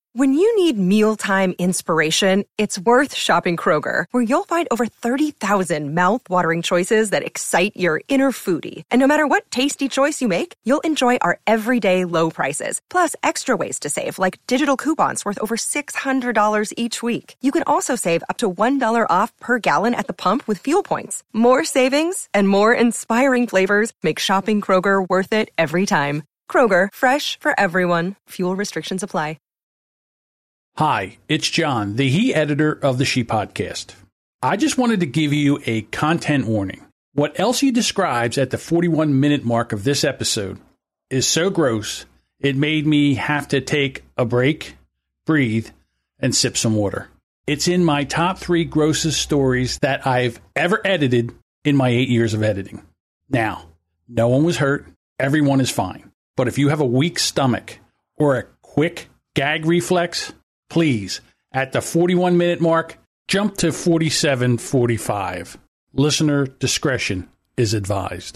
When you need mealtime inspiration, it's worth shopping Kroger, where you'll find over 30,000 mouth-watering choices that excite your inner foodie. And no matter what tasty choice you make, you'll enjoy our everyday low prices, plus extra ways to save, like digital coupons worth over $600 each week. You can also save up to $1 off per gallon at the pump with fuel points. More savings and more inspiring flavors make shopping Kroger worth it every time. Kroger, fresh for everyone. Fuel restrictions apply. Hi, it's John, the He editor of the She Podcast. I just wanted to give you a content warning. What Elsie describes at the 41-minute mark of this episode is so gross, it made me have to take a break, breathe, and sip some water. It's in my top 3 grossest stories that I've ever edited in my 8 years of editing. Now, no one was hurt. Everyone is fine. But if you have a weak stomach or a quick gag reflex, please, at the 41-minute mark, jump to 47:45. Listener discretion is advised.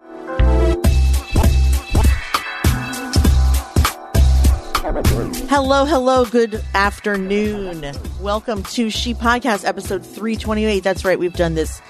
Hello, good afternoon. Welcome to She Podcast, episode 328. That's right, we've done this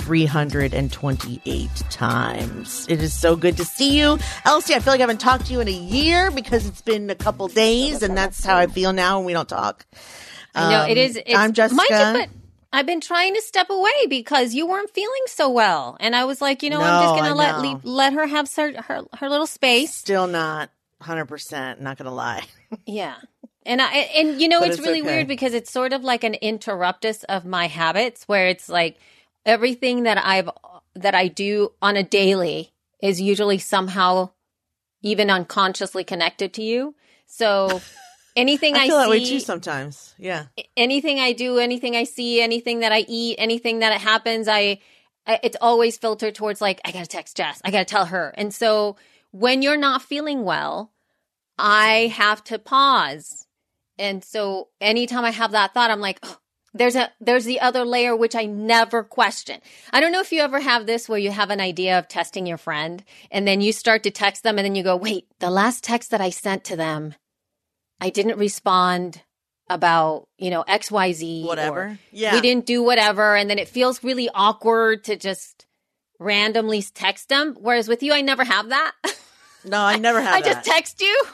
328 times. It is so good to see you. Elsie, I feel like I haven't talked to you in a year because it's been a couple days, and that's how I feel now when we don't talk. I know, it's, I'm Jessica. Mind you, but I've been trying to step away because you weren't feeling so well. And I was like, I'm just going to let her have her little space. Still not 100%, not going to lie. Yeah. And it's really weird because it's sort of like an interruptus of my habits where it's like, everything that I do on a daily is usually somehow even unconsciously connected to you. So anything I feel that see, way too sometimes. Yeah. Anything I do, anything I see, anything that I eat, anything that happens, it's always filtered towards like, I got to text Jess. I got to tell her. And so when you're not feeling well, I have to pause. And so anytime I have that thought, I'm like, oh, there's the other layer, which I never question. I don't know if you ever have this where you have an idea of testing your friend and then you start to text them and then you go, wait, the last text that I sent to them, I didn't respond about, XYZ. Whatever. Yeah. We didn't do whatever. And then it feels really awkward to just randomly text them. Whereas with you, I never have that. No, I never have that. I just text you.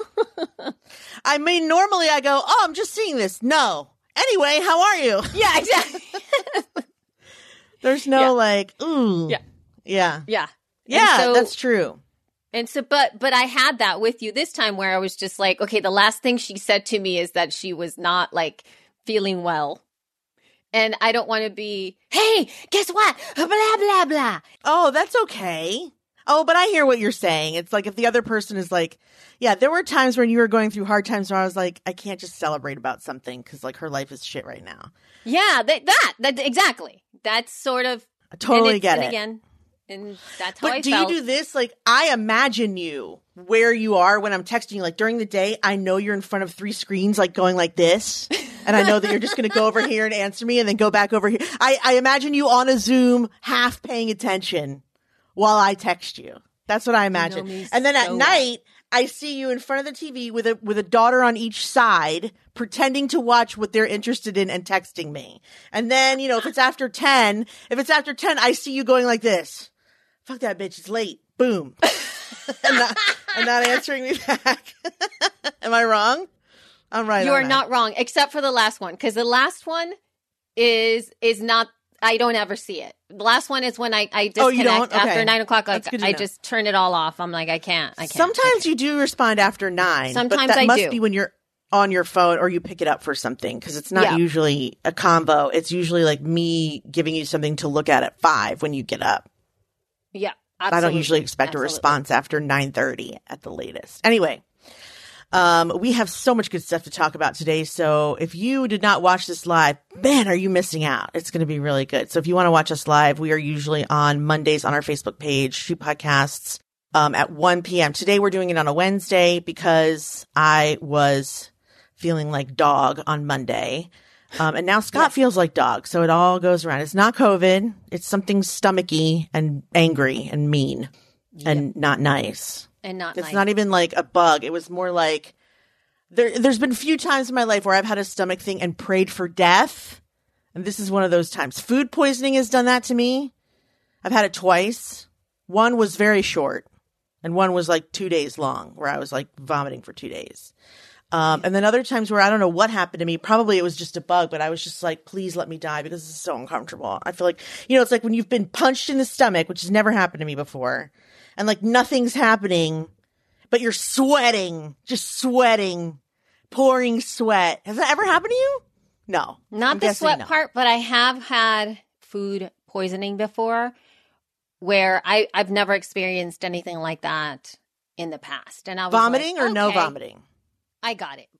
I mean, normally I go, oh, I'm just seeing this. No. Anyway, how are you? Yeah, exactly. There's no ooh. Yeah. Yeah. Yeah. Yeah, that's true. And so, but I had that with you this time where I was just like, okay, the last thing she said to me is that she was not like feeling well. And I don't want to be, hey, guess what? Blah, blah, blah. Oh, that's okay. Oh, but I hear what you're saying. It's like if the other person is like, yeah, there were times when you were going through hard times where I was like, I can't just celebrate about something because like her life is shit right now. Yeah, that exactly. That's sort of. I totally get it. Again, and that's how but I do felt. you do this? Like, I imagine you where you are when I'm texting you. Like during the day, I know you're in front of 3 screens, like going like this. And I know that you're just going to go over here and answer me and then go back over here. I imagine you on a Zoom, half paying attention while I text you. That's what I imagine. And then at night, I see you in front of the TV with a daughter on each side, pretending to watch what they're interested in and texting me. And then, if it's after 10, I see you going like this. Fuck that bitch, it's late. Boom. and not answering me back. Am I wrong? I'm right. You are not wrong, except for the last one. Because the last one is not, I don't ever see it. The last one is when I disconnect after 9 o'clock. Like, I just turn it all off. I'm like, I can't. Sometimes you do respond after 9. Sometimes but that I must do. Be when you're on your phone or you pick it up for something because it's not usually a combo. It's usually like me giving you something to look at 5 when you get up. Yeah, absolutely. I don't usually expect a response after 9:30 at the latest. Anyway. We have so much good stuff to talk about today. So if you did not watch this live, man, are you missing out? It's going to be really good. So if you want to watch us live, we are usually on Mondays on our Facebook page, She Podcasts, at 1 p.m. Today we're doing it on a Wednesday because I was feeling like dog on Monday. And now Scott feels like dog. So it all goes around. It's not COVID. It's something stomachy and angry and mean and not nice. And not It's nice. not even like a bug. It was more like There's been a few times in my life where I've had a stomach thing and prayed for death. And this is one of those times. Food poisoning has done that to me. I've had it twice. One was very short and one was like 2 days long where I was like vomiting for 2 days. And then other times where I don't know what happened to me. Probably it was just a bug, but I was just like, please let me die because this is so uncomfortable. I feel like, it's like when you've been punched in the stomach, which has never happened to me before, and like nothing's happening, but you're sweating, just sweating, pouring sweat. Has that ever happened to you? No. Not the sweat part, but I have had food poisoning before where I've never experienced anything like that in the past. And I was vomiting like, or no vomiting? I got it.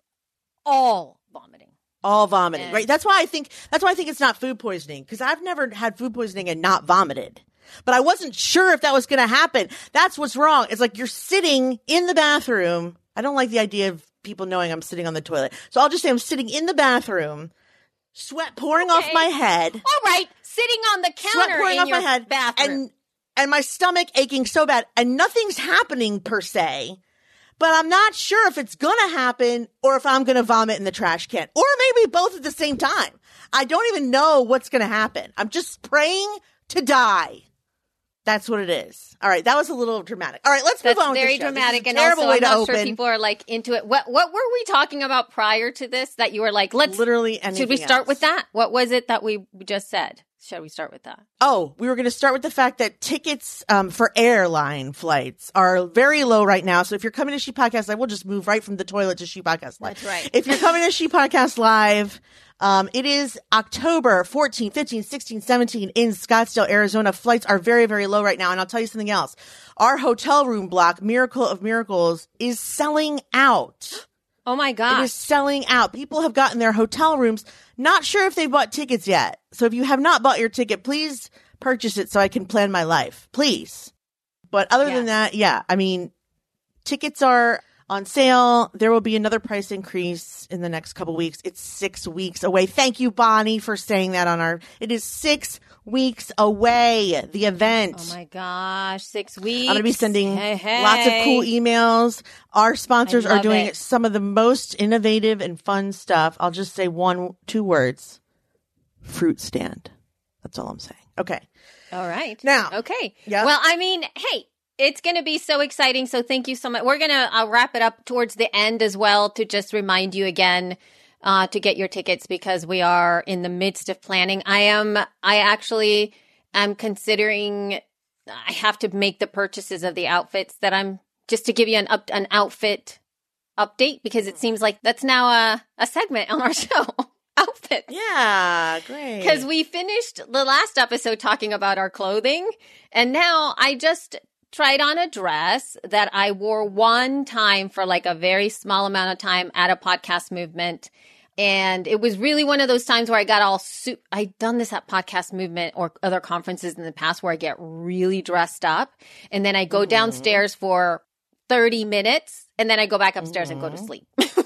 All vomiting. All vomiting, right? That's why I think it's not food poisoning, because I've never had food poisoning and not vomited. But I wasn't sure if that was going to happen. That's what's wrong. It's like you're sitting in the bathroom. I don't like the idea of people knowing I'm sitting on the toilet. So I'll just say I'm sitting in the bathroom, sweat pouring off my head. All right. Sitting on the counter sweat pouring in off your my head, bathroom. And my stomach aching so bad. And nothing's happening per se. But I'm not sure if it's going to happen or if I'm going to vomit in the trash can. Or maybe both at the same time. I don't even know what's going to happen. I'm just praying to die. That's what it is. All right. That was a little dramatic. All right. Let's move on. That's very dramatic. And also, I'm not sure people are like into it. What were we talking about prior to this that you were like, literally anything should we start else. with that? What was it that we just said? Shall we start with that? Oh, we were going to start with the fact that tickets for airline flights are very low right now. So if you're coming to She Podcast Live, we'll just move right from the toilet to She Podcast Live. That's right. If you're coming to She Podcast Live, it is October 14, 15, 16, 17 in Scottsdale, Arizona. Flights are very, very low right now. And I'll tell you something else. Our hotel room block, Miracle of Miracles, is selling out. Oh my God. It is selling out. People have gotten their hotel rooms. Not sure if they bought tickets yet. So if you have not bought your ticket, please purchase it so I can plan my life. Please. But other than that, I mean, tickets are on sale. There will be another price increase in the next couple weeks. It's 6 weeks away. Thank you, Bonnie, for saying that it is 6 weeks away, the event. Oh my gosh, 6 weeks. I'm going to be sending lots of cool emails. Our sponsors are doing some of the most innovative and fun stuff. I'll just say 2 words. Fruit stand. That's all I'm saying. Okay. All right. Now. Okay. Yep. Well, I mean, hey, it's going to be so exciting. So thank you so much. We're going to wrap it up towards the end as well to just remind you again to get your tickets because we are in the midst of planning. I actually am considering, I have to make the purchases of the outfits that just to give you an outfit update because it seems like that's now a segment on our show. Outfits. Yeah, great. Because we finished the last episode talking about our clothing, and now I just tried on a dress that I wore one time for like a very small amount of time at a podcast movement. And it was really one of those times where I got I'd done this at Podcast Movement or other conferences in the past where I get really dressed up and then I go downstairs for 30 minutes and then I go back upstairs and go to sleep.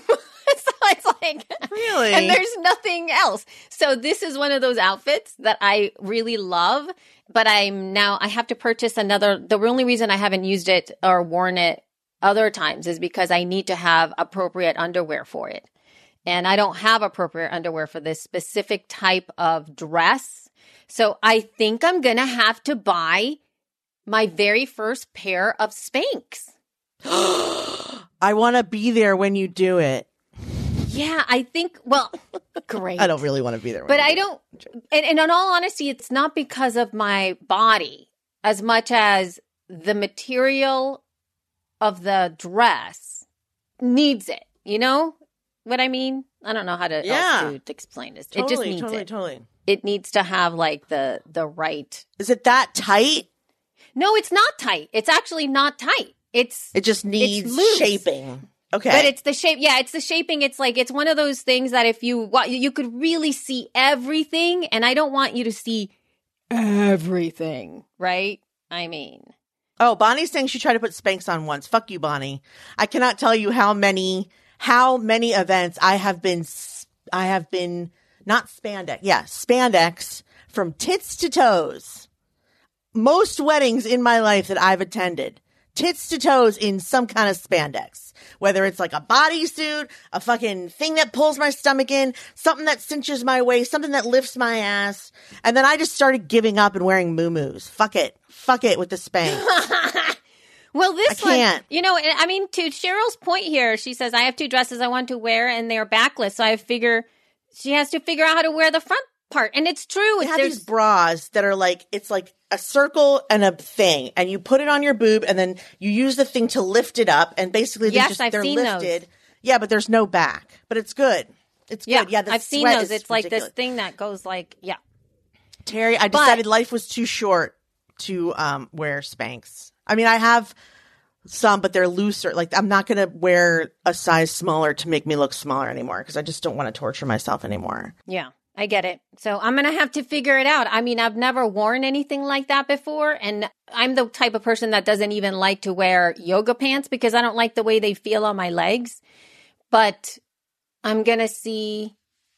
It's like, really? And there's nothing else. So this is one of those outfits that I really love, but I have to purchase another. The only reason I haven't used it or worn it other times is because I need to have appropriate underwear for it. And I don't have appropriate underwear for this specific type of dress. So I think I'm going to have to buy my very first pair of Spanx. I want to be there when you do it. Yeah, I think, well, great. I don't really want to be there. But I don't, and in all honesty, it's not because of my body as much as the material of the dress needs it. You know what I mean? I don't know how to, else to explain this. Totally, it just needs it. Totally. It needs to have like the right. Is it that tight? No, it's not tight. It's actually not tight. It just needs shaping. Okay. But it's the shape. Yeah, it's the shaping. It's like, it's one of those things that if you could really see everything, and I don't want you to see everything, right? I mean. Oh, Bonnie's saying she tried to put Spanx on once. Fuck you, Bonnie. I cannot tell you how many events I have been not spandex. Yeah, spandex from tits to toes. Most weddings in my life that I've attended. tits to toes in some kind of spandex, whether it's like a bodysuit, a fucking thing that pulls my stomach in, something that cinches my waist, something that lifts my ass. And then I just started giving up and wearing muumuus. Fuck it with the Spanx. Well, this I can't. one, you know, I mean, to Cheryl's point here, she says, I have 2 dresses I want to wear and they're backless. So she has to figure out how to wear the front part. And it's true. They have these bras that are like, it's like a circle and a thing, and you put it on your boob and then you use the thing to lift it up, and basically they're seen lifted. Those. Yeah, but there's no back, but it's good. It's good. Yeah, I've seen those. It's like this thing that goes like, yeah. Terry, I decided life was too short to wear Spanx. I mean, I have some, but they're looser. Like, I'm not going to wear a size smaller to make me look smaller anymore because I just don't want to torture myself anymore. Yeah, I get it. So I'm going to have to figure it out. I mean, I've never worn anything like that before. And I'm the type of person that doesn't even like to wear yoga pants because I don't like the way they feel on my legs. But I'm going to see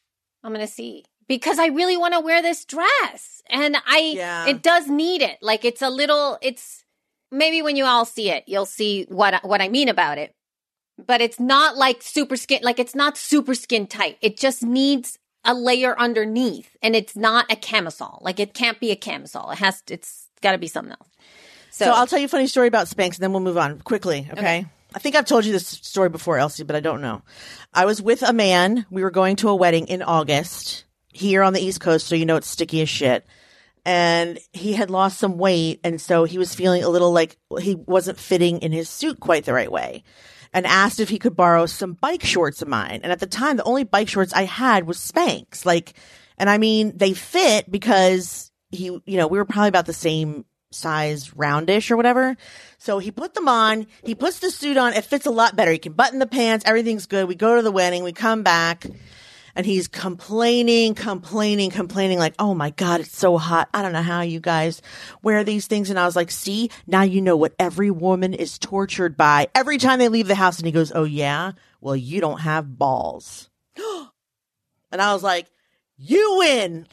because I really want to wear this dress. And it does need it. Like, it's maybe when you all see it, you'll see what I mean about it. But it's not like super skin, like it's not super skin tight. It just needs a layer underneath, and it's not a camisole. Like, it can't be a camisole. It's got to be something else. So I'll tell you a funny story about Spanx, and then we'll move on quickly. Okay. I think I've told you this story before, Elsie, but I don't know. I was with a man. We were going to a wedding in August here on the East Coast, so you know it's sticky as shit. And he had lost some weight, and so he was feeling a little like he wasn't fitting in his suit quite the right way, and asked if he could borrow some bike shorts of mine. And at the time, the only bike shorts I had was Spanx. And I mean, they fit because we were probably about the same size, roundish or whatever. So he put them on. He puts the suit on. It fits a lot better. He can button the pants. Everything's good. We go to the wedding. We come back. And he's complaining, like, oh my God, it's so hot. I don't know how you guys wear these things. And I was like, see, now you know what every woman is tortured by every time they leave the house. And he goes, oh yeah? Well, you don't have balls. And I was like, you win.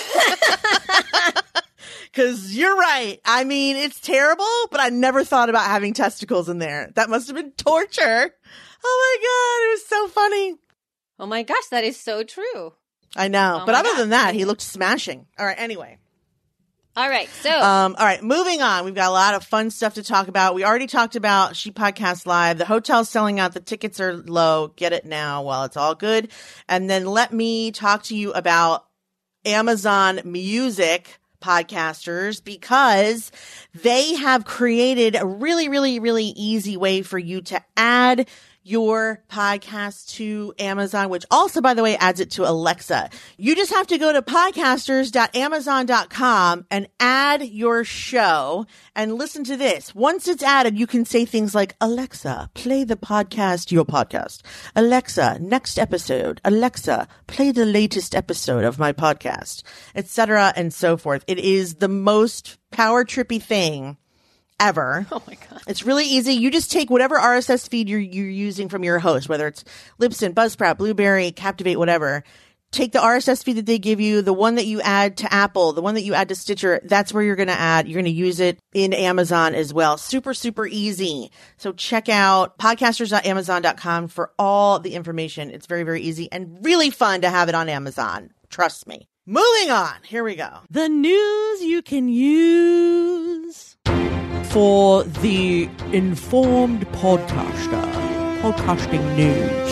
Because you're right. I mean, it's terrible, but I never thought about having testicles in there. That must have been torture. Oh my God, it was so funny. Oh my gosh, that is so true. I know. But other than that, he looked smashing. All right, anyway. All right, so. All right, moving on. We've got a lot of fun stuff to talk about. We already talked about She Podcast Live. The hotel's selling out. The tickets are low. Get it now while it's all good. And then let me talk to you about Amazon Music podcasters, because they have created a really, really, really easy way for you to add your podcast to Amazon, which also, by the way, adds it to Alexa. You just have to go to podcasters.amazon.com and add your show, and listen to this. Once it's added, you can say things like, Alexa, play the podcast, your podcast. Alexa, next episode. Alexa, play the latest episode of my podcast, etc. and so forth. It is the most power trippy thing ever. Oh my God. It's really easy. You just take whatever RSS feed you're using from your host, whether it's Libsyn, Buzzsprout, Blueberry, Captivate, whatever. Take the RSS feed that they give you, the one that you add to Apple, the one that you add to Stitcher. That's where you're going to add. You're going to use it in Amazon as well. Super, super easy. So check out podcasters.amazon.com for all the information. It's very, very easy and really fun to have it on Amazon. Trust me. Moving on. Here we go. The news you can use for the informed podcaster. Podcasting news.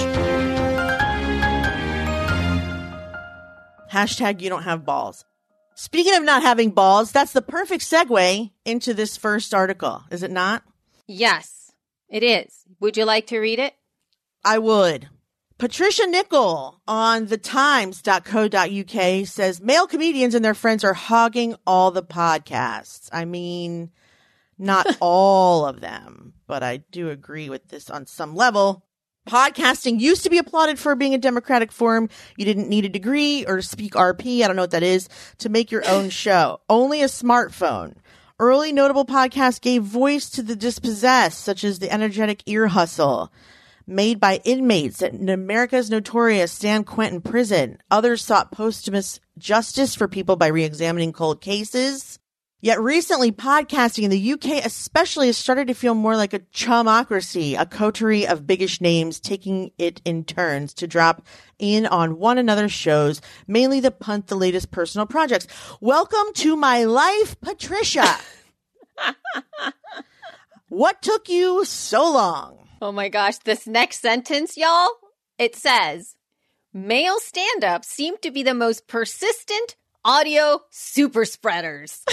Hashtag you don't have balls. Speaking of not having balls, that's the perfect segue into this first article, is it not? Yes, it is. Would you like to read it? I would. Patricia Nicol on thetimes.co.uk says male comedians and their friends are hogging all the podcasts. I mean, not all of them, but I do agree with this on some level. Podcasting used to be applauded for being a democratic form. You didn't need a degree or speak RP, I don't know what that is, to make your own show. Only a smartphone. Early notable podcasts gave voice to the dispossessed, such as the energetic Ear Hustle, made by inmates at America's notorious San Quentin prison. Others sought posthumous justice for people by re-examining cold cases. Yet recently, podcasting in the UK especially has started to feel more like a chumocracy, a coterie of biggish names taking it in turns to drop in on one another's shows, mainly to punt the latest personal projects. Welcome to my life, Patricia. What took you so long? Oh my gosh, this next sentence, y'all, it says, male stand-ups seem to be the most persistent audio super spreaders.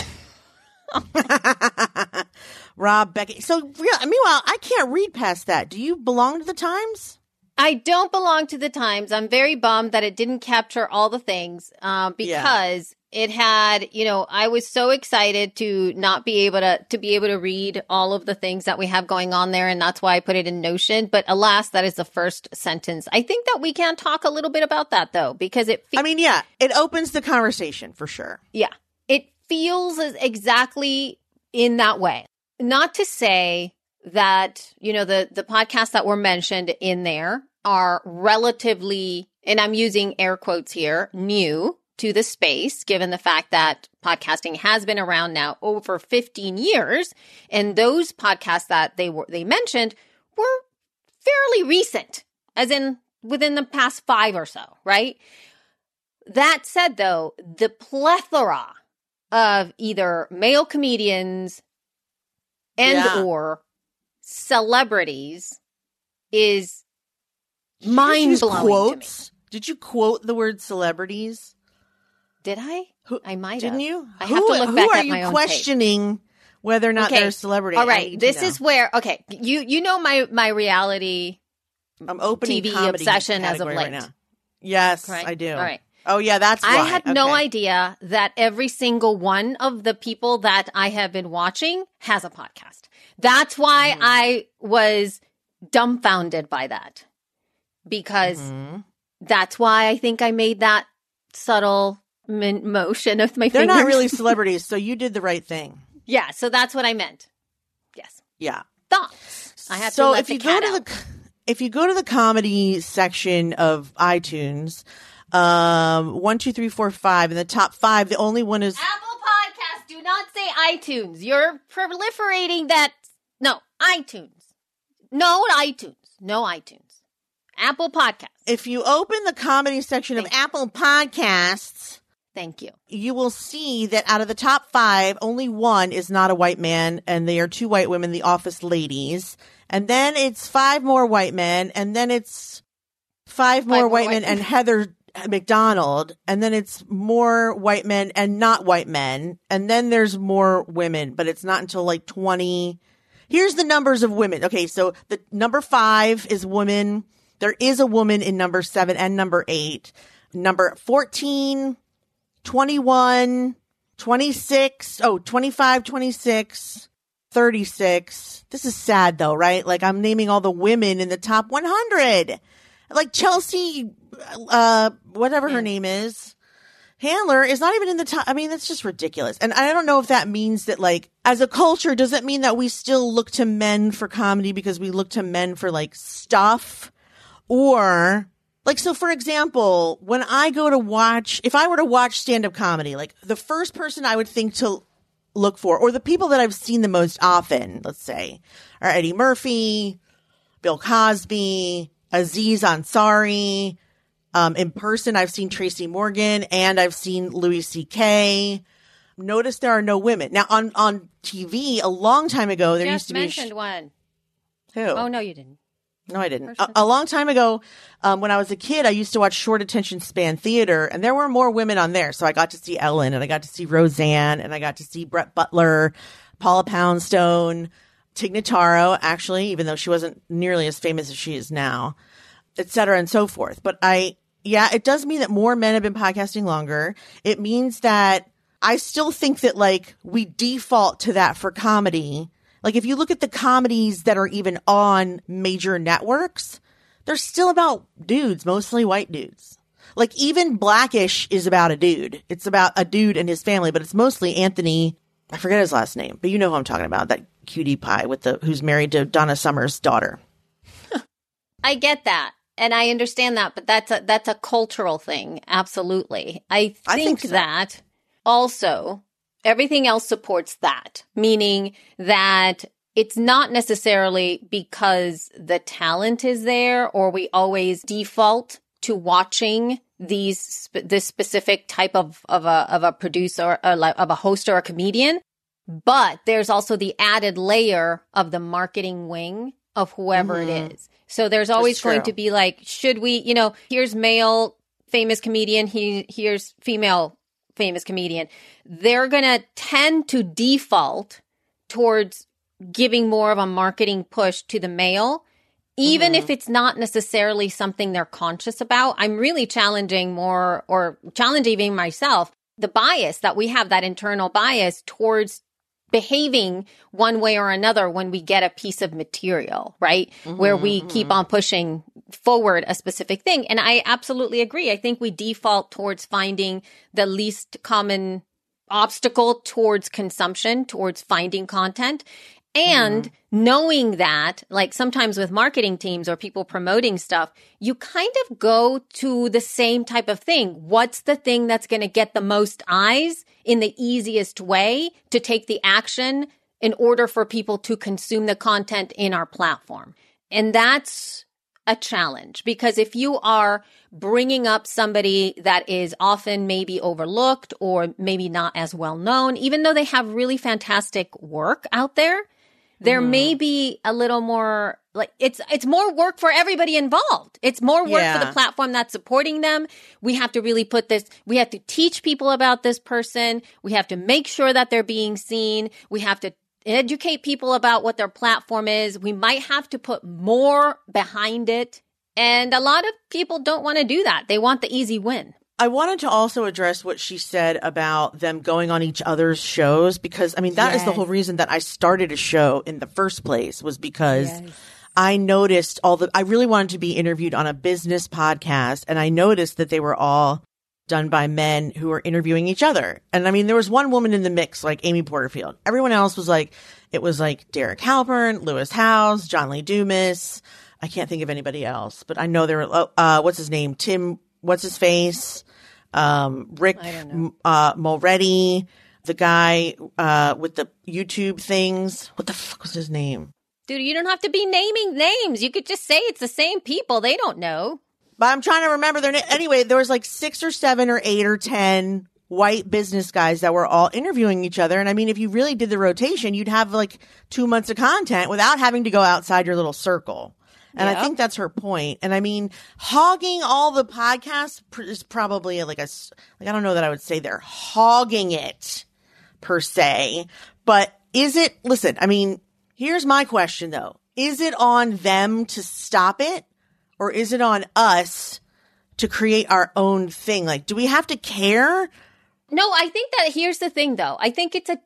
Rob, Becky. So, meanwhile, I can't read past that. Do you belong to the Times? I don't belong to the Times. I'm very bummed that it didn't capture all the things because it had, I was so excited to not be able to read all of the things that we have going on there. And that's why I put it in Notion. But alas, that is the first sentence. I think that we can talk a little bit about that, though, because it opens the conversation for sure. Yeah. It feels exactly in that way. Not to say that, the podcasts that were mentioned in there are relatively, and I'm using air quotes here, new to the space, given the fact that podcasting has been around now over 15 years. And those podcasts that they mentioned were fairly recent, as in within the past 5 or so, right? That said, though, the plethora of either male comedians and or celebrities is mind-blowing to me. Did you quote the word celebrities? Did I? I might have. Didn't you? I have to look back at my own tape. Who are you questioning whether or not they're a celebrity? All right. This is where, you know my reality I'm opening TV obsession as of late. Right now. Yes, right? I do. All right. Oh, yeah, that's why. I had no idea that every single one of the people that I have been watching has a podcast. That's why I was dumbfounded by that. Because that's why I think I made that subtle motion of my fingers. They're not really celebrities, so you did the right thing. Yeah, so that's what I meant. Yes. Yeah. Thoughts. I have to let the cat out. If you go to the comedy section of iTunes, 1, 2, 3, 4, 5, in the top 5, the only one is Apple Podcasts. Do not say iTunes. You're proliferating that. No, iTunes. No iTunes. Apple Podcasts. If you open the comedy section of Apple Podcasts, thank you. You will see that out of the top 5, only one is not a white man, and they are 2 white women, the Office ladies. And then it's 5 more white men, and then it's 5 more white men and Heather McDonald, and then it's more white men and not white men, and then there's more women, but it's not until like 20. Here's the numbers of women. Okay, so the number 5 is women. There is a woman in number 7 and number 8. Number 14, 21, 26, 25, 26, 36. This is sad though, right? Like I'm naming all the women in the top 100. Like Chelsea, whatever her name is, Handler is not even in the top. I mean, that's just ridiculous. And I don't know if that means that like as a culture, does it mean that we still look to men for comedy because we look to men for like stuff? Or like, so for example, when I go to watch, if I were to watch stand-up comedy, like the first person I would think to look for, or the people that I've seen the most often, let's say, are Eddie Murphy, Bill Cosby, Aziz Ansari. In person, I've seen Tracy Morgan and I've seen Louis C.K. Notice there are no women. Now on TV a long time ago, there used to be mentioned one. Who? Oh, no, you didn't. No, I didn't. A long time ago, when I was a kid, I used to watch short attention span theater, and there were more women on there. So I got to see Ellen, and I got to see Roseanne, and I got to see Brett Butler, Paula Poundstone, Tig Notaro, actually, even though she wasn't nearly as famous as she is now, et cetera, and so forth. But it does mean that more men have been podcasting longer. It means that I still think that, like, we default to that for comedy. Like, if you look at the comedies that are even on major networks, they're still about dudes, mostly white dudes. Like, even Blackish is about a dude. It's about a dude and his family, but it's mostly Anthony. I forget his last name, but you know who I'm talking about. That cutie pie who's married to Donna Summer's daughter. I get that. And I understand that, but that's a cultural thing. Absolutely. I think so. That also Everything else supports that, meaning that it's not necessarily because the talent is there or we always default to watching this specific type of a producer or of a host or a comedian, but there's also the added layer of the marketing wing of whoever it is. So there's always going to be like, should we, here's male famous comedian, here's female famous comedian. They're going to tend to default towards giving more of a marketing push to the male, even if it's not necessarily something they're conscious about. I'm really challenging even myself, the bias that we have, that internal bias towards behaving one way or another when we get a piece of material, right? Where we keep on pushing forward a specific thing. And I absolutely agree. I think we default towards finding the least common obstacle towards consumption, towards finding content. And knowing that, like sometimes with marketing teams or people promoting stuff, you kind of go to the same type of thing. What's the thing that's going to get the most eyes in the easiest way to take the action in order for people to consume the content in our platform? And that's a challenge, because if you are bringing up somebody that is often maybe overlooked or maybe not as well known, even though they have really fantastic work out there, there may be a little more, like, it's more work for everybody involved. It's more work for the platform that's supporting them. We have to really we have to teach people about this person. We have to make sure that they're being seen. We have to educate people about what their platform is. We might have to put more behind it. And a lot of people don't want to do that. They want the easy win. I wanted to also address what she said about them going on each other's shows, because, I mean, that is the whole reason that I started a show in the first place, was because I noticed I really wanted to be interviewed on a business podcast, and I noticed that they were all done by men who were interviewing each other. And I mean, there was one woman in the mix, like Amy Porterfield. Everyone else was like, it was like Derek Halpern, Lewis Howes, John Lee Dumas. I can't think of anybody else, but I know there were, what's his name? Tim, what's his face? Rick Mulready, the guy with the YouTube things. What the fuck was his name? Dude, you don't have to be naming names. You could just say it's the same people. They don't know. But I'm trying to remember their name. Anyway, there was like 6 or 7 or 8 or 10 white business guys that were all interviewing each other. And I mean, if you really did the rotation, you'd have like 2 months of content without having to go outside your little circle. And I think that's her point. And I mean, hogging all the podcasts is probably like I don't know that I would say they're hogging it per se, but listen, I mean, here's my question though. Is it on them to stop it, or is it on us to create our own thing? Like, do we have to care? No, I think that here's the thing though. I think it's a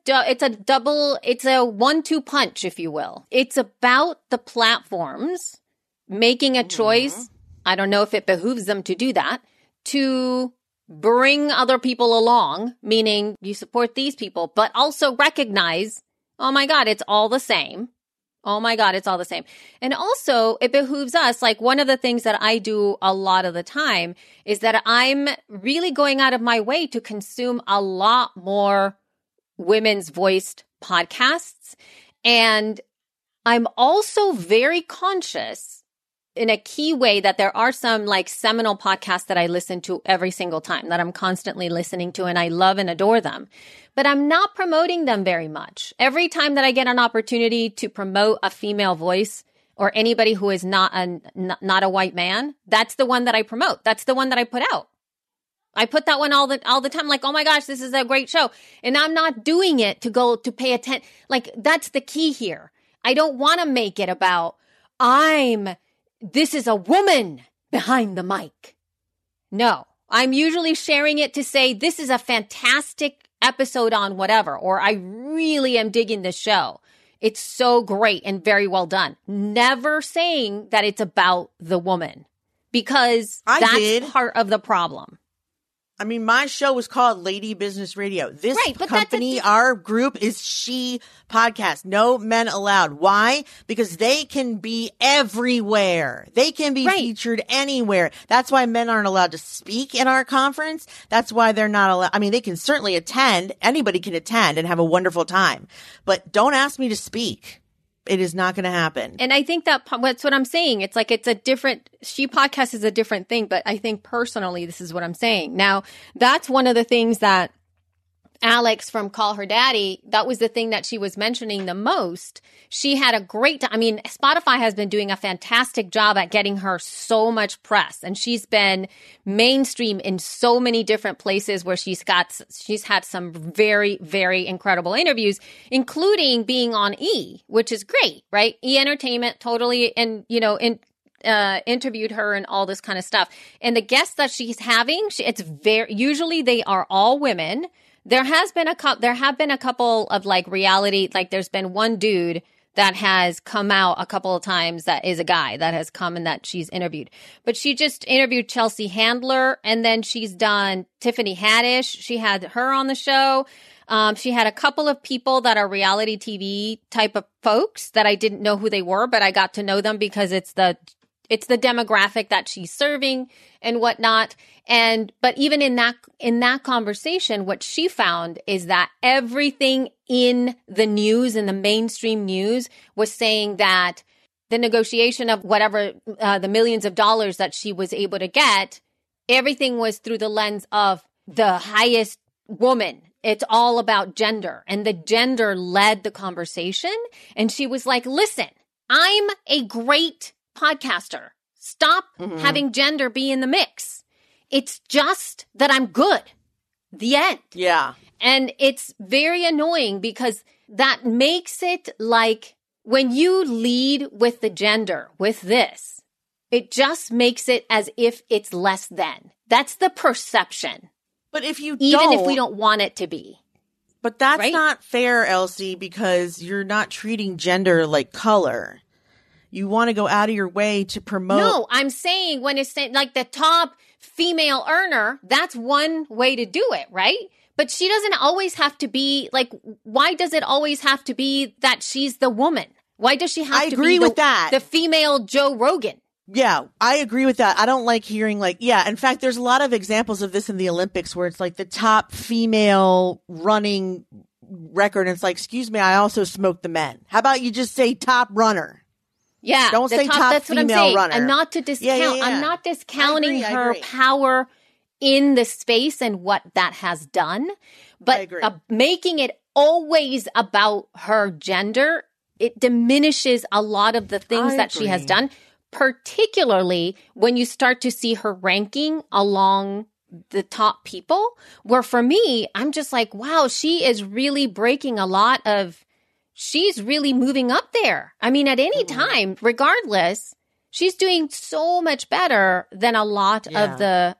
1-2 punch, if you will. It's about the platforms making a choice. I don't know if it behooves them to do that, to bring other people along, meaning you support these people, but also recognize, oh my God, it's all the same. Oh my God, it's all the same. And also it behooves us, like one of the things that I do a lot of the time is that I'm really going out of my way to consume a lot more women's voiced podcasts. And I'm also very conscious in a key way that there are some like seminal podcasts that I listen to every single time, that I'm constantly listening to, and I love and adore them. But I'm not promoting them very much. Every time that I get an opportunity to promote a female voice or anybody who is not a white man, that's the one that I promote. That's the one that I put out. I put that one all the time, like, oh my gosh, this is a great show. And I'm not doing it to pay attention. Like, that's the key here. I don't want to make it about, this is a woman behind the mic. No, I'm usually sharing it to say, this is a fantastic episode on whatever, or I really am digging this show. It's so great and very well done. Never saying that it's about the woman, because that's part of the problem. I mean, my show was called Lady Business Radio. This company, our group is She Podcast. No men allowed. Why? Because they can be everywhere. They can be featured anywhere. That's why men aren't allowed to speak in our conference. That's why they're not allowed. I mean, they can certainly attend. Anybody can attend and have a wonderful time. But don't ask me to speak. It is not going to happen. And I think that's what I'm saying. It's like it's a different – She Podcast is a different thing, but I think personally this is what I'm saying. Now, that's one of the things that Alex from Call Her Daddy, that was the thing that she was mentioning the most. She had a great – I mean, Spotify has been doing a fantastic job at getting her so much press. And she's been mainstream in so many different places where she's had some very, very incredible interviews, including being on E, which is great, right? E Entertainment totally, and, you know, interviewed her and all this kind of stuff. And the guests that she's having, usually they are all women. There have been a couple of like reality, like there's been one dude that has come out a couple of times that is a guy that has come and that she's interviewed. But she just interviewed Chelsea Handler, and then she's done Tiffany Haddish. She had her on the show. She had a couple of people that are reality TV type of folks that I didn't know who they were, but I got to know them because it's the demographic that she's serving and whatnot. But even in that conversation, what she found is that everything in the news, in the mainstream news, was saying that the negotiation of whatever, the millions of dollars that she was able to get, everything was through the lens of the highest woman. It's all about gender, and the gender led the conversation. And she was like, listen, I'm a great podcaster. Stop having gender be in the mix. It's just that I'm good. The end. Yeah. And it's very annoying because that makes it like when you lead with the gender with this, it just makes it as if it's less than. That's the perception. But if you even if we don't want it to be. But that's not fair, Elsie, because you're not treating gender like color. You want to go out of your way to promote. No, I'm saying when it's like the top female earner, that's one way to do it, right? But she doesn't always have to be like, why does it always have to be that she's the woman? Why does she have to be the female Joe Rogan? Yeah, I agree with that. I don't like hearing in fact, there's a lot of examples of this in the Olympics where it's like the top female running record. And it's like, excuse me, I also smoke the men. How about you just say top runner? Yeah. Don't say top that's female what I'm saying. runner. And not to discount, Yeah. I'm not discounting her power in the space and what that has done, but making it always about her gender, it diminishes a lot of the things that she has done, particularly when you start to see her ranking along the top people, where for me, I'm just like, wow, she is really breaking a lot of, she's really moving up there. I mean, at any time, regardless, she's doing so much better than a lot of the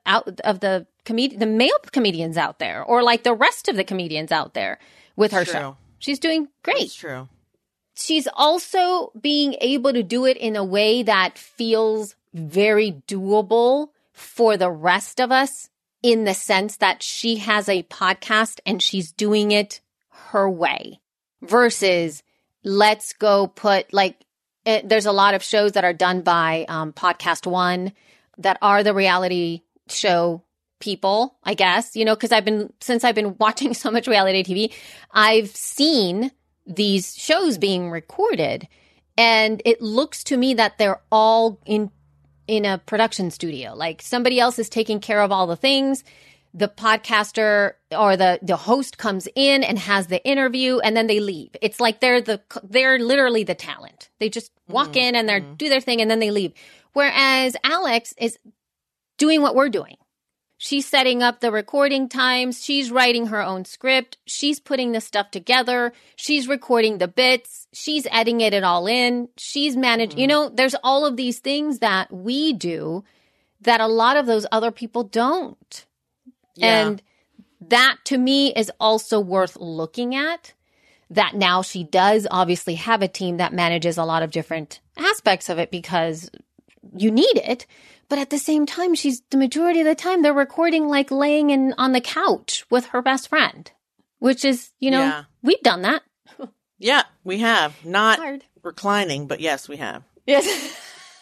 male comedians out there, or like the rest of the comedians out there with her show. She's doing great. That's true. She's also being able to do it in a way that feels very doable for the rest of us, in the sense that she has a podcast and she's doing it her way, versus let's go put there's a lot of shows that are done by Podcast One that are the reality show people, I guess, because since I've been watching so much reality TV, I've seen these shows being recorded, and it looks to me that they're all in a production studio. Like somebody else is taking care of all the things. The podcaster or the host comes in and has the interview, and then they leave. It's like they're literally the talent. They just walk in and they do their thing and then they leave. Whereas Alex is doing what we're doing. She's setting up the recording times. She's writing her own script. She's putting the stuff together. She's recording the bits. She's editing it all in. She's managing, there's all of these things that we do that a lot of those other people don't. Yeah. And that to me is also worth looking at. That now she does obviously have a team that manages a lot of different aspects of it because you need it. But at the same time, the majority of the time, they're recording like laying on the couch with her best friend, which is, we've done that. Yeah, we have. Not Hard. reclining, but yes, we have. Yes.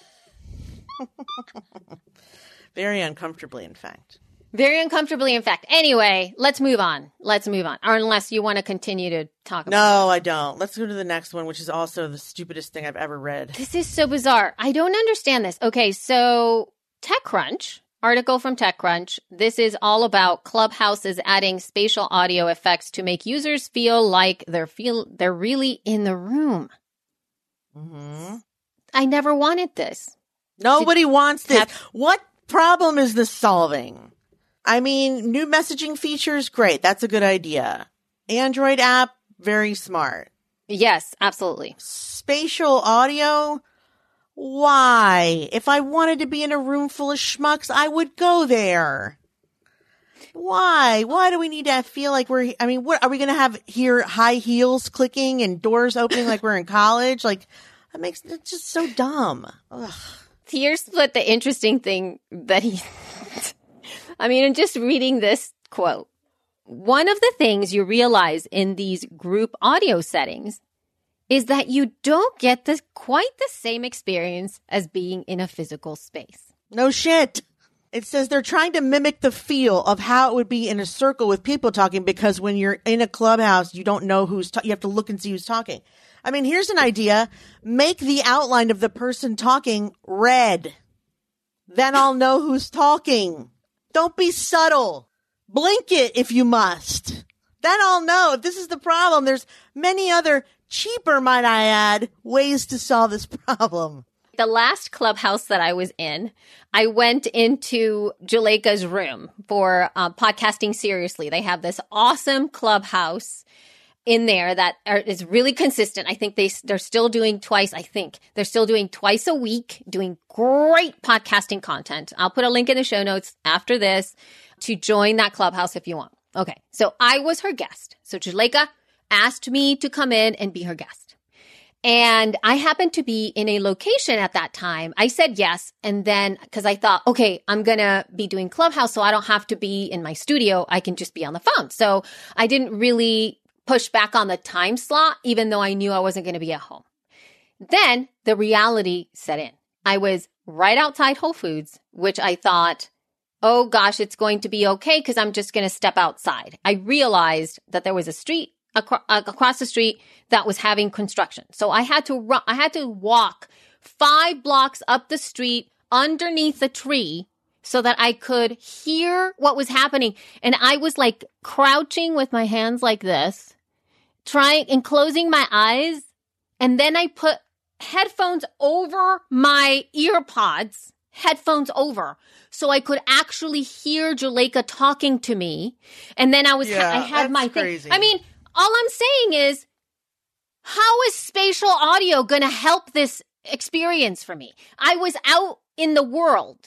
Very uncomfortably, in fact. Very uncomfortably, in fact. Anyway, let's move on. Or unless you want to continue to talk about No, I don't. Let's go to the next one, which is also the stupidest thing I've ever read. This is so bizarre. I don't understand this. Okay, so TechCrunch, article from TechCrunch. This is all about Clubhouse is adding spatial audio effects to make users feel like they're really in the room. Mm-hmm. I never wanted this. Nobody wants this. What problem is this solving? I mean, new messaging features, great. That's a good idea. Android app, very smart. Yes, absolutely. Spatial audio, why? If I wanted to be in a room full of schmucks, I would go there. Why? Why do we need to feel like what are we going to hear high heels clicking and doors opening like we're in college? Like, it's just so dumb. Ugh. Here's what the interesting thing that in just reading this quote, one of the things you realize in these group audio settings is that you don't get quite the same experience as being in a physical space. No shit. It says they're trying to mimic the feel of how it would be in a circle with people talking, because when you're in a clubhouse, you don't know you have to look and see who's talking. I mean, here's an idea. Make the outline of the person talking red. Then I'll know who's talking. Don't be subtle. Blink it if you must. Then I'll know. If this is the problem, there's many other cheaper, might I add, ways to solve this problem. The last Clubhouse that I was in, I went into Juleka's room for Podcasting Seriously. They have this awesome Clubhouse in there that is really consistent. I think they're still doing twice. They're still doing twice a week, doing great podcasting content. I'll put a link in the show notes after this to join that Clubhouse if you want. Okay. So I was her guest. So Juleka asked me to come in and be her guest. And I happened to be in a location at that time. I said yes. And then, because I thought, okay, I'm going to be doing Clubhouse, so I don't have to be in my studio. I can just be on the phone. So I didn't really push back on the time slot, even though I knew I wasn't going to be at home. Then the reality set in. I was right outside Whole Foods, which I thought, oh gosh, it's going to be okay because I'm just going to step outside. I realized that there was a street across the street that was having construction. So I had to walk 5 blocks up the street underneath a tree so that I could hear what was happening. And I was like crouching with my hands like this, trying and closing my eyes. And then I put headphones over my headphones over, so I could actually hear Juleka talking to me. And then I had my thing. Crazy. I mean, all I'm saying is, how is spatial audio going to help this experience for me? I was out in the world.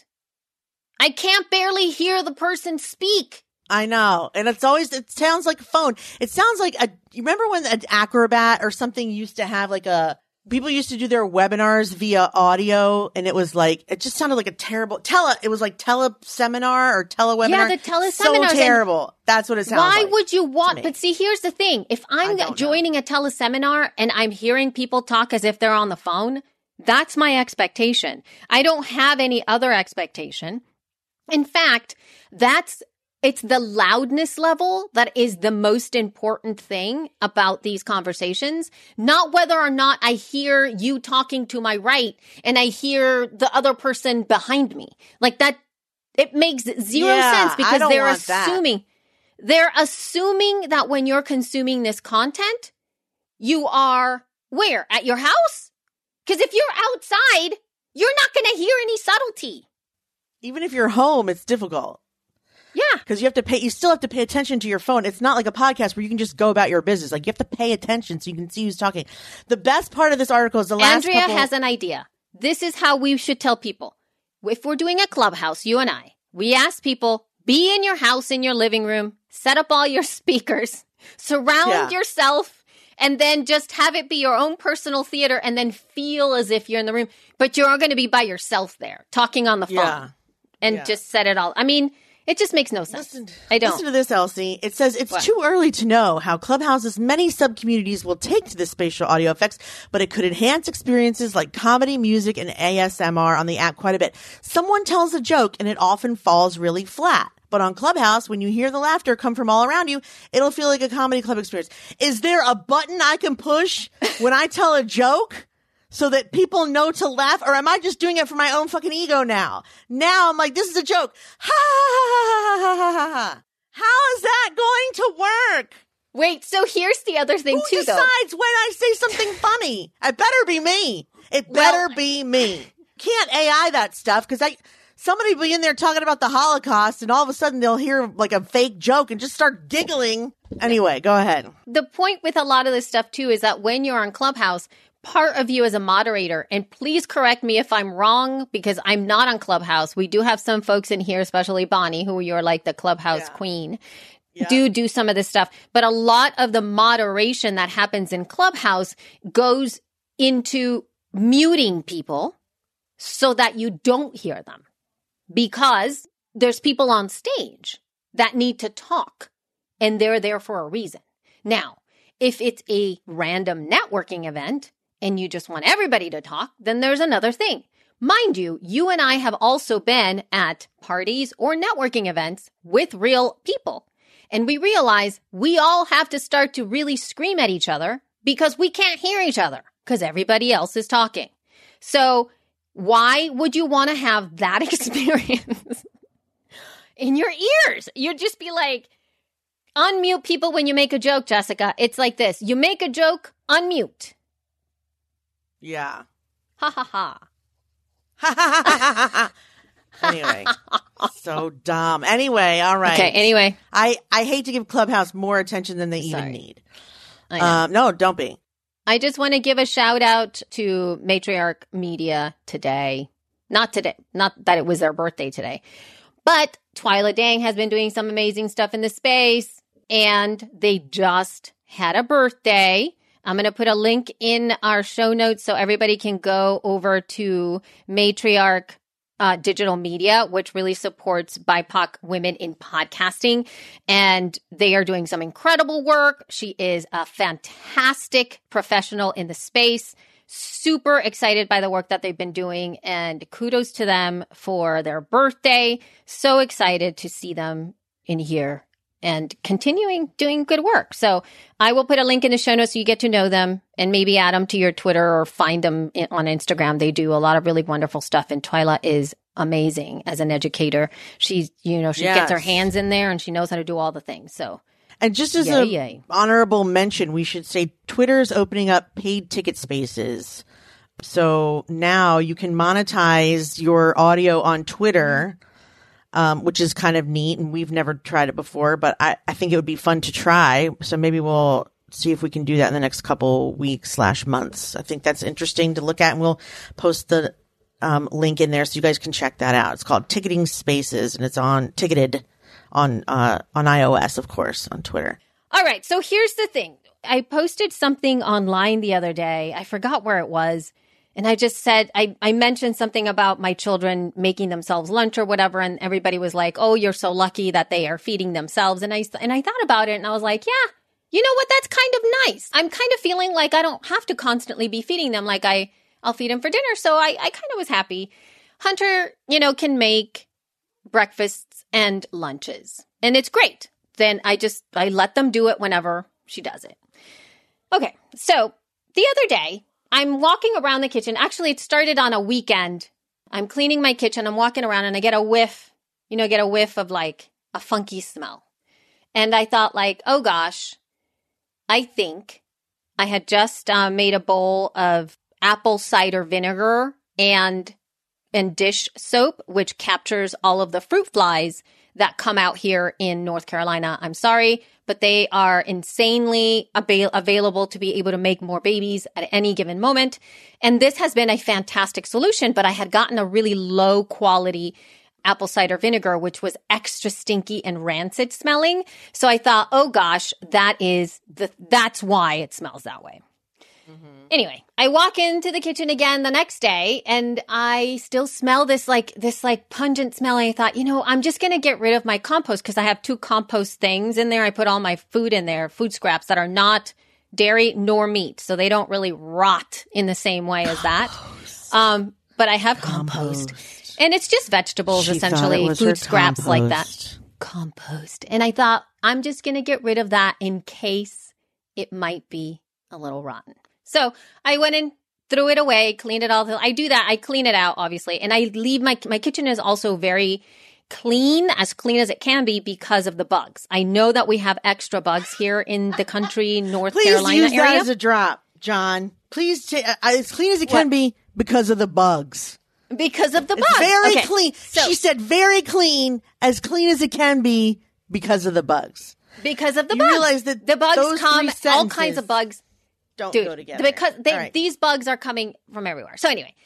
I can't barely hear the person speak. I know. And it sounds like a phone. It sounds like you remember when an Acrobat or something used to have people used to do their webinars via audio, and it just sounded like a terrible it was like teleseminar or telewebinar. Yeah, the teleseminars. So terrible. That's what it sounds like. Why would you want, but see, here's the thing. If I'm joining a teleseminar and I'm hearing people talk as if they're on the phone, that's my expectation. I don't have any other expectation. In fact, it's the loudness level that is the most important thing about these conversations, not whether or not I hear you talking to my right and I hear the other person behind me. Like that, it makes zero sense because they're assuming that when you're consuming this content, you are where? At your house? Because if you're outside, you're not going to hear any subtlety. Even if you're home, it's difficult. Yeah. Because you still have to pay attention to your phone. It's not like a podcast where you can just go about your business. Like, you have to pay attention so you can see who's talking. The best part of this article is the last Andrea has an idea. This is how we should tell people. If we're doing a Clubhouse, you and I, we ask people, be in your house, in your living room, set up all your speakers, surround yourself and then just have it be your own personal theater and then feel as if you're in the room, but you're going to be by yourself there talking on the phone and just set it all. I mean, it just makes no sense. I don't. Listen to this, Elsie. It says it's too early to know how Clubhouse's many sub-communities will take to the spatial audio effects, but it could enhance experiences like comedy, music, and ASMR on the app quite a bit. Someone tells a joke, and it often falls really flat. But on Clubhouse, when you hear the laughter come from all around you, it'll feel like a comedy club experience. Is there a button I can push when I tell a joke so that people know to laugh? Or am I just doing it for my own fucking ego now? Now I'm like, this is a joke. Ha ha ha ha ha ha ha. How is that going to work? Wait, so here's the other thing Who too, though. decides when I say something funny? It better be me. It better be me. Can't AI that stuff because somebody will be in there talking about the Holocaust and all of a sudden they'll hear like a fake joke and just start giggling. Anyway, go ahead. The point with a lot of this stuff too is that when you're on Clubhouse, part of you as a moderator, and please correct me if I'm wrong because I'm not on Clubhouse. We do have some folks in here, especially Bonnie, who you're like the Clubhouse queen, do some of this stuff. But a lot of the moderation that happens in Clubhouse goes into muting people so that you don't hear them. Because there's people on stage that need to talk and they're there for a reason. Now, if it's a random networking event and you just want everybody to talk, then there's another thing. Mind you, you and I have also been at parties or networking events with real people. And we realize we all have to start to really scream at each other because we can't hear each other because everybody else is talking. So why would you want to have that experience in your ears? You'd just be like, unmute people when you make a joke, Jessica. It's like this. You make a joke, unmute. Yeah. Ha ha ha. Ha ha ha ha. Anyway, so dumb. Anyway, all right. Okay, anyway. I hate to give Clubhouse more attention than they even need. No, don't be. I just want to give a shout out to Matriarch Media today. Not today. Not that it was their birthday today. But Twyla Dang has been doing some amazing stuff in the space. And they just had a birthday. I'm going to put a link in our show notes so everybody can go over to Matriarch Digital Media, which really supports BIPOC women in podcasting. And they are doing some incredible work. She is a fantastic professional in the space. Super excited by the work that they've been doing. And kudos to them for their birthday. So excited to see them in here and continuing doing good work. So I will put a link in the show notes so you get to know them and maybe add them to your Twitter or find them on Instagram. They do a lot of really wonderful stuff. And Twyla is amazing as an educator. She's, she gets her hands in there and she knows how to do all the things. So, and just as an honorable mention, we should say Twitter is opening up paid ticket spaces. So now you can monetize your audio on Twitter, which is kind of neat. And we've never tried it before, but I think it would be fun to try. So maybe we'll see if we can do that in the next couple weeks/months. I think that's interesting to look at, and we'll post the link in there so you guys can check that out. It's called Ticketing Spaces, and it's ticketed on iOS, of course, on Twitter. All right. So here's the thing. I posted something online the other day. I forgot where it was. And I just said, I mentioned something about my children making themselves lunch or whatever. And everybody was like, oh, you're so lucky that they are feeding themselves. And I thought about it and I was like, yeah, you know what? That's kind of nice. I'm kind of feeling like I don't have to constantly be feeding them. Like I'll feed them for dinner. So I kind of was happy. Hunter, can make breakfasts and lunches and it's great. Then I let them do it whenever she does it. Okay. So the other day, I'm walking around the kitchen. Actually, it started on a weekend. I'm cleaning my kitchen. I'm walking around and I get a whiff, of like a funky smell. And I thought like, oh gosh, I think I had just made a bowl of apple cider vinegar and dish soap, which captures all of the fruit flies that come out here in North Carolina. I'm sorry, but they are insanely available to be able to make more babies at any given moment. And this has been a fantastic solution, but I had gotten a really low quality apple cider vinegar, which was extra stinky and rancid smelling. So I thought, oh gosh, that's why it smells that way. Anyway, I walk into the kitchen again the next day and I still smell this pungent smell. And I thought, I'm just going to get rid of my compost because I have 2 compost things in there. I put all my food in there, food scraps that are not dairy nor meat. So they don't really rot in the same way as that. But I have compost. And it's just vegetables, essentially, food scraps like that. Compost. And I thought, I'm just going to get rid of that in case it might be a little rotten. So I went and threw it away, cleaned it all. I do that. I clean it out, obviously. And I leave my kitchen is also very clean as it can be because of the bugs. I know that we have extra bugs here in the country, North Carolina area. Please use that as a drop, John. Please, as clean as it can be because of the bugs. Because of the bugs. Very clean. So, she said very clean as it can be because of the bugs. Because of the bugs. You realize that the bugs come, all kinds of bugs. Don't go together. Because these bugs are coming from everywhere. So anyway,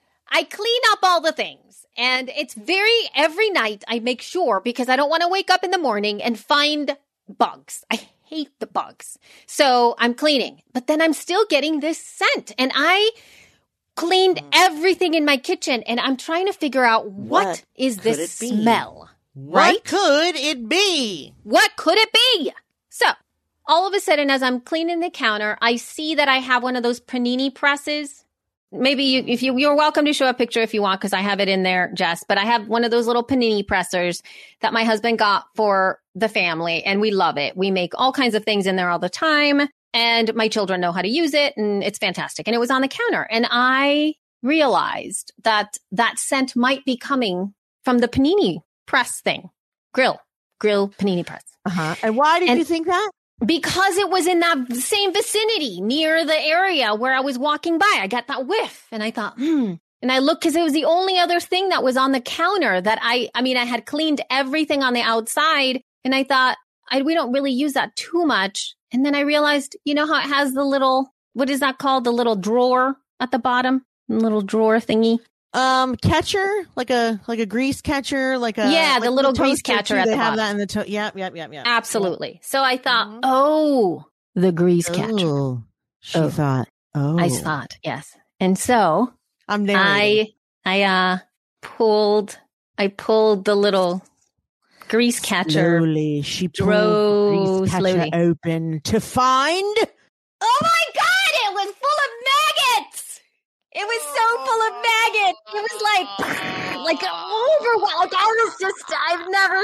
I clean up all the things. And it's every night I make sure because I don't want to wake up in the morning and find bugs. I hate the bugs. So I'm cleaning. But then I'm still getting this scent. And I cleaned everything in my kitchen. And I'm trying to figure out what is this smell? Right? What could it be? What could it be? So all of a sudden, as I'm cleaning the counter, I see that I have one of those panini presses. Maybe you're welcome to show a picture if you want, because I have it in there, Jess. But I have one of those little panini pressers that my husband got for the family, and we love it. We make all kinds of things in there all the time, and my children know how to use it, and it's fantastic. And it was on the counter, and I realized that scent might be coming from the panini press thing, grill panini press. And why did you think that? Because it was in that same vicinity near the area where I was walking by. I got that whiff and I thought, And I looked because it was the only other thing that was on the counter that I had cleaned everything on the outside. And I thought, we don't really use that too much. And then I realized, you know how it has the little, what is that called? The little drawer at the bottom, the little drawer thingy. Catcher, like a grease catcher, the little grease catcher at the bottom. They have that in the yeah. Absolutely. So I thought, the grease catcher. She thought, I thought, yes. And so I'm narrating. I pulled the little grease catcher. Slowly, she pulled the grease catcher open to find. Oh my God! It was full of maggots. It was so full of maggots. It was like overwhelmed. I was just, I've never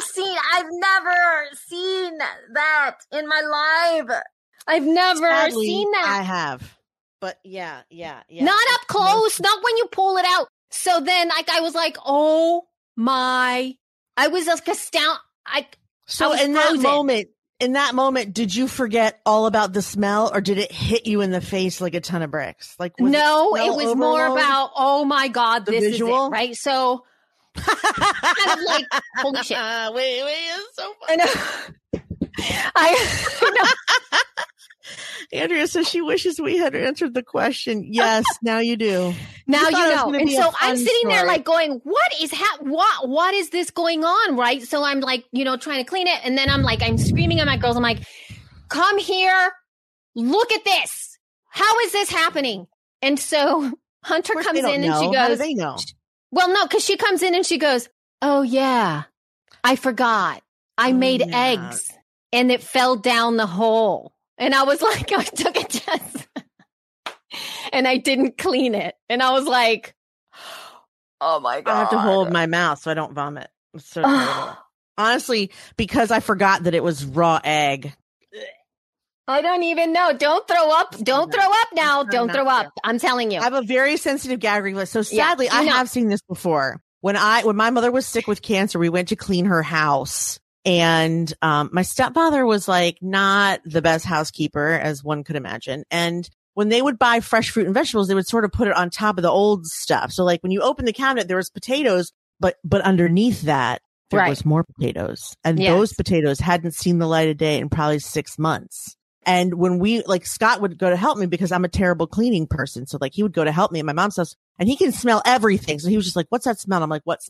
seen that in my life. I've never seen that. I have. But yeah. Not up close, not when you pull it out. So then I was like, oh my, I was like astounded. So in that moment, did you forget all about the smell, or did it hit you in the face like a ton of bricks? No, it was more about, oh my God, this visual? Is it, right? So kind of like, holy shit. Wait, it's so funny. I know. Andrea says she wishes we had answered the question. Yes, now you do. Now you know. And so I'm sitting there like going, what is this going on? Right. So I'm like, trying to clean it. And then I'm screaming at my girls. I'm like, come here. Look at this. How is this happening? And so Hunter comes in and she goes, how do they know? Well, no, because she comes in and she goes, oh yeah, I forgot. I made eggs and it fell down the hole. And I was like, I took a test and I didn't clean it. And I was like, oh my God. I have to hold my mouth so I don't vomit. It's so terrible. Honestly, because I forgot that it was raw egg. I don't even know. Don't throw up. Don't throw up now. Don't throw up. I'm telling you. I have a very sensitive gag reflex. So sadly, I have seen this before. When my mother was sick with cancer, we went to clean her house. And my stepfather was not the best housekeeper, as one could imagine. And when they would buy fresh fruit and vegetables, they would sort of put it on top of the old stuff. So when you open the cabinet, there was potatoes, but underneath that, there was more potatoes. And those potatoes hadn't seen the light of day in probably 6 months. And when Scott would go to help me because I'm a terrible cleaning person. So he would go to help me at my mom's house and he can smell everything. So he was just like, what's that smell? I'm like, what smell?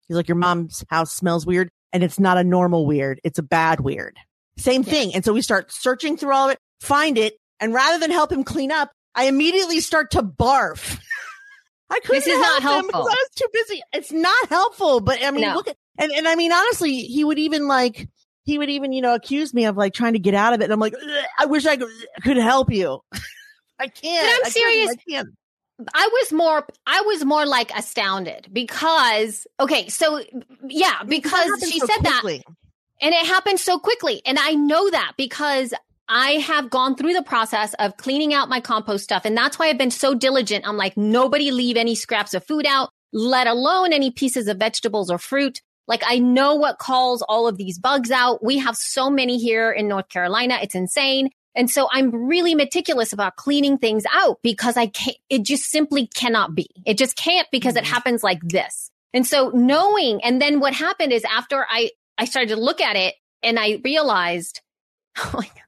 He's like, your mom's house smells weird, and it's not a normal weird. It's a bad weird. Same thing. And so we start searching through all of it, find it. And rather than help him clean up, I immediately start to barf. I couldn't This is not help him helpful. because I was too busy. It's not helpful, but I mean, No. look at, and I mean, honestly, he would even, accuse me of like trying to get out of it. And I'm like, I wish I could help you. I can't. But I'm serious. I can't. I was more like astounded because, because she so said quickly. that and it happened so quickly. And I know that because I have gone through the process of cleaning out my compost stuff. And that's why I've been so diligent. I'm like, nobody leave any scraps of food out, let alone any pieces of vegetables or fruit. Like I know what calls all of these bugs out. We have so many here in North Carolina. It's insane. And so I'm really meticulous about cleaning things out because it just simply cannot be. It just can't because it happens like this. And so and then what happened is after I started to look at it and I realized, oh my God,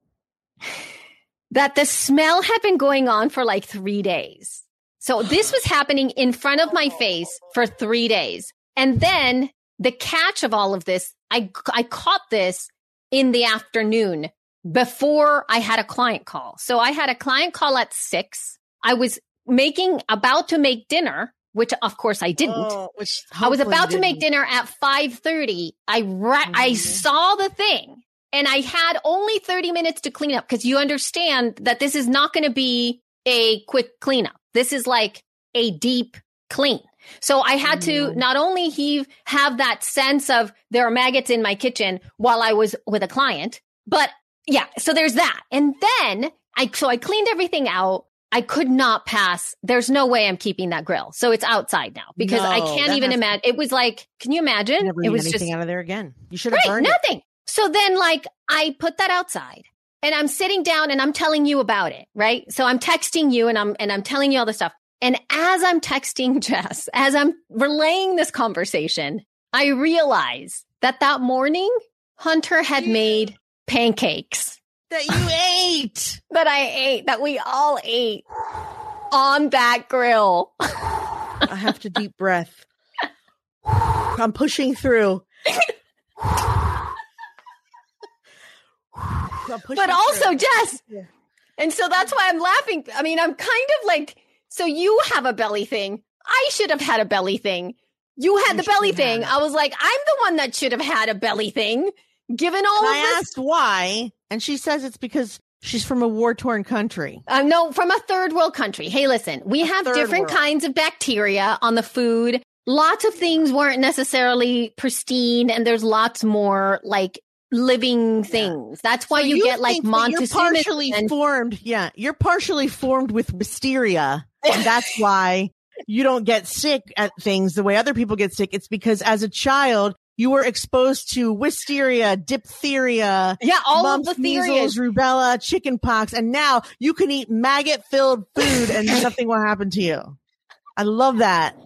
that the smell had been going on for like 3 days. So this was happening in front of my face for 3 days. And then the catch of all of this, I caught this in the afternoon before I had a client call. So I had a client call at 6. I was about to make dinner, which of course I didn't. I was about to make dinner at 5:30. I saw the thing and I had only 30 minutes to clean up because you understand that this is not going to be a quick cleanup. This is like a deep clean. So I had to not only have that sense of there are maggots in my kitchen while I was with a client, but yeah, so there's that. And then I cleaned everything out. I could not pass. There's no way I'm keeping that grill. So it's outside now because I can't even imagine. It was like, can you imagine? Never it was anything just out of there again. You should have burned nothing. So then like I put that outside and I'm sitting down and I'm telling you about it, right? So I'm texting you and I'm telling you all this stuff. And as I'm texting Jess, as I'm relaying this conversation, I realize that morning Hunter had made pancakes that you ate. That we all ate on that grill. I have to deep breath. I'm pushing through. But also, Jess, and so that's why I'm laughing. I mean, I'm kind of like, so you have a belly thing. I should have had a belly thing. You had the belly thing. I was like, I'm the one that should have had a belly thing. Given all of this. I asked why, and she says it's because she's from a war-torn country. No, from a third world country. Hey, listen, we have different kinds of bacteria on the food. Lots of things weren't necessarily pristine, and there's lots more like living things. That's why you get like Montezuma. You're partially formed with wisteria, and that's why you don't get sick at things the way other people get sick. It's because as a child, you were exposed to wisteria, diphtheria, all mumps, of the measles, rubella, chickenpox, and now you can eat maggot-filled food and nothing will happen to you. I love that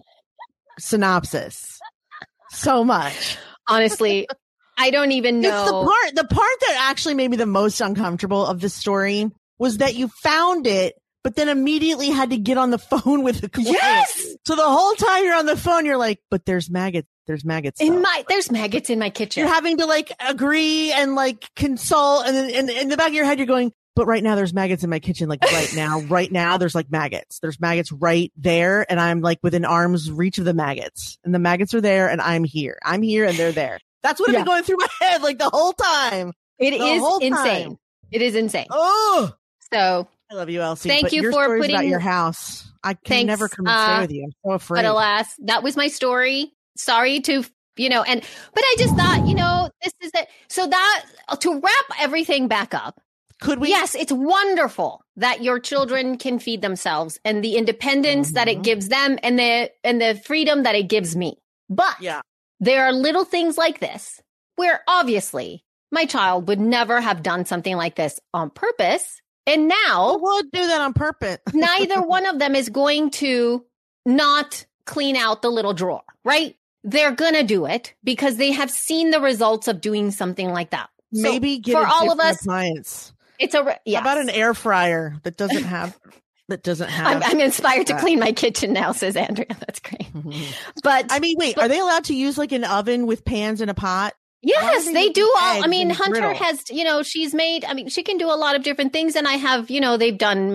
synopsis so much. Honestly, I don't even know. The part that actually made me the most uncomfortable of this story was that you found it, but then immediately had to get on the phone with the client. Yes. So the whole time you're on the phone, you're like, but there's maggots. There's maggots. There's maggots in my kitchen. You're having to like agree and like consult, and then in the back of your head, you're going, but right now there's maggots in my kitchen. Like right now, there's like maggots. There's maggots right there, and I'm like within arm's reach of the maggots, and the maggots are there, and I'm here, and they're there. That's what had been going through my head like the whole time. It is insane. It is insane. Oh, so I love you, Elsie. Thank you for putting about your house. I can never come and stay with you. I'm so afraid. But alas, that was my story. Sorry to, but I just thought, this is it. So that to wrap everything back up. Could we? Yes, it's wonderful that your children can feed themselves and the independence that it gives them and the freedom that it gives me. But there are little things like this where obviously my child would never have done something like this on purpose. And now we'll do that on purpose. Neither one of them is going to not clean out the little drawer, right? They're going to do it because they have seen the results of doing something like that. Maybe so for all of us, appliance. It's How about an air fryer that doesn't have that doesn't have. I'm inspired to clean my kitchen now, says Andrea. That's great. But I mean, wait, are they allowed to use like an oven with pans and a pot? Yes, they do all. I mean, Hunter griddle? has, she's made, she can do a lot of different things. And I have, they've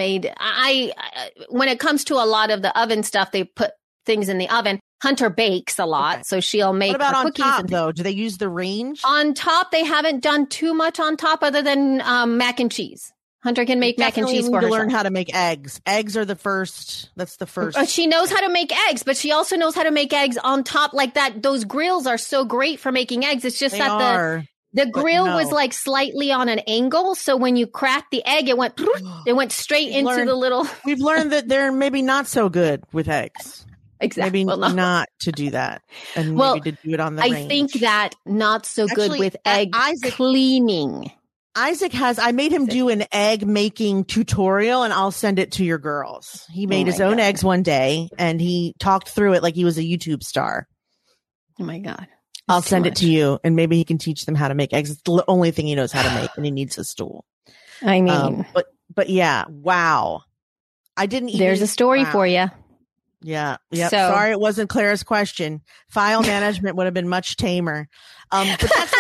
when it comes to a lot of the oven stuff, they put things in the oven. Hunter bakes a lot. Okay. So she'll make What about on cookies top, though? Do they use the range? On top, they haven't done too much on top other than mac and cheese. Hunter can make mac and cheese for herself. Learn how to make eggs. Eggs are the first. That's the first. She knows how to make eggs, but she also knows how to make eggs on top like that. Those grills are so great for making eggs. It's just the grill was like slightly on an angle. So when you cracked the egg, it went straight into the little. We've learned that they're maybe not so good with eggs. Exactly. Maybe not to do that. And maybe to do it on the range. I think that not so good with egg cleaning. Isaac I made him do an egg making tutorial, and I'll send it to your girls. He made his own eggs one day, and he talked through it like he was a YouTube star. Oh my God. I'll send it to you, and maybe he can teach them how to make eggs. It's the only thing he knows how to make, and he needs a stool. I mean. But yeah, wow. I didn't even. There's a story for you. Yeah. Yep. So, sorry it wasn't Clara's question. File management would have been much tamer. But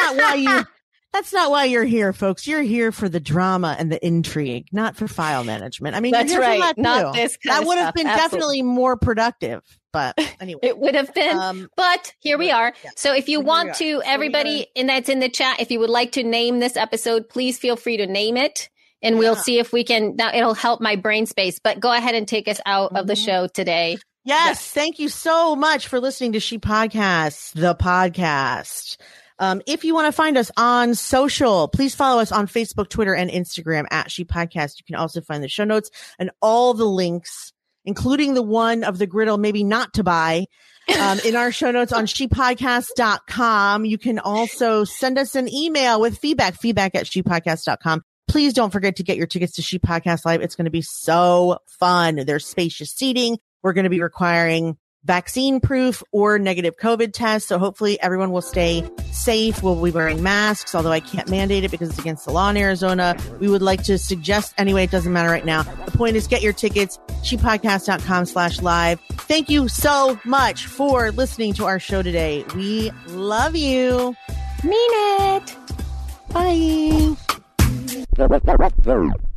that's not why you're here, folks. You're here for the drama and the intrigue, not for file management. I mean, that's right. That not this kind that would have been definitely more productive. But anyway, it would have been. But here we are. Yeah. So if you want to, everybody that's in the chat, if you would like to name this episode, please feel free to name it. And we'll see if we can. Now it'll help my brain space. But go ahead and take us out of the show today. Yes. Thank you so much for listening to She Podcasts, the podcast. If you want to find us on social, please follow us on Facebook, Twitter, and Instagram at She Podcast. You can also find the show notes and all the links, including the one of the griddle, maybe not to buy, in our show notes on shepodcast.com. You can also send us an email with feedback at shepodcast.com. Please don't forget to get your tickets to She Podcast Live. It's going to be so fun. There's spacious seating. We're going to be requiring vaccine proof or negative COVID tests. So hopefully everyone will stay safe. We'll be wearing masks, although I can't mandate it because it's against the law in Arizona. We would like to suggest anyway. It doesn't matter right now. The point is get your tickets, shepodcast.com/live. Thank you so much for listening to our show today. We love you. Mean it. Bye.